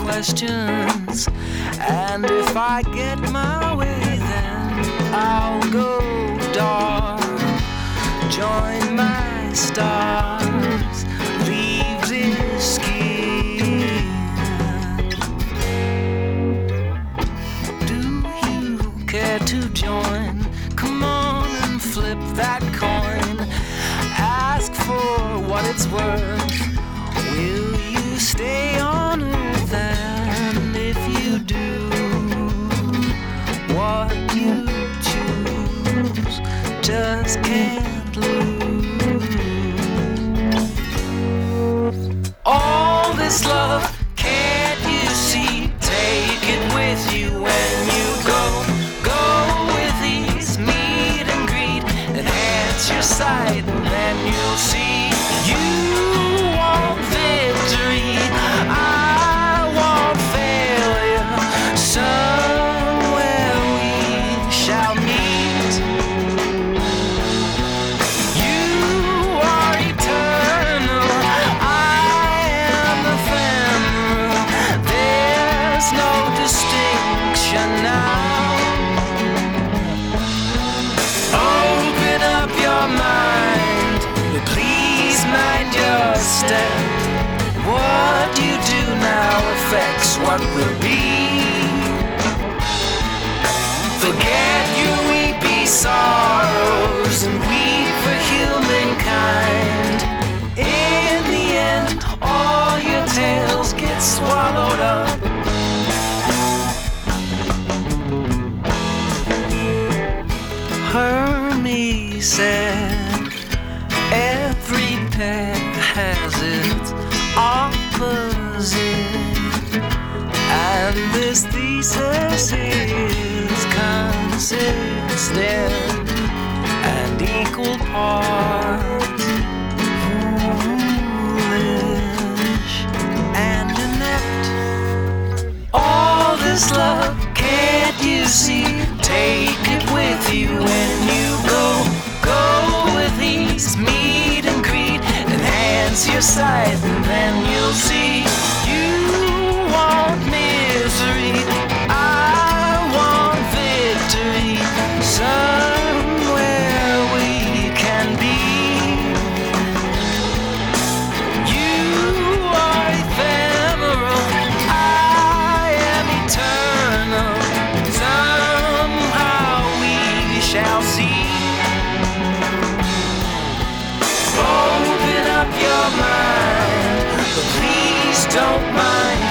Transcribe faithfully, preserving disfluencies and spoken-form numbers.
questions. And if I get my way, then I'll go dark, join my stars, leave this scheme. Do you care to join? Come on and flip that coin. Ask for what it's worth. Will you stay on Earth? And if you do, what you choose just can't lose. All this love, can't you see? Take it with you when you go. Go with ease, meet and greet, enhance your sight, and then you'll see. You want victory, I want failure. Somewhere we shall meet. You are eternal, I am ephemeral. There's no distinction now. Open up your mind, but please mind your step. What you do now affects what will be. Forget your weepy sorrows and weep for humankind. In the end, all your tales get swallowed up. Hermes said, every pet has its opposite, and this thesis is consistent and equal parts foolish and inept. All this love, can't you see? Take it with you when you go. Go with ease, meet and greet, enhance your sight, and then you'll see. You want misery, I want victory. Somewhere we can be. You are ephemeral, I am eternal. Somehow we shall see. Open up your mind, but please don't mind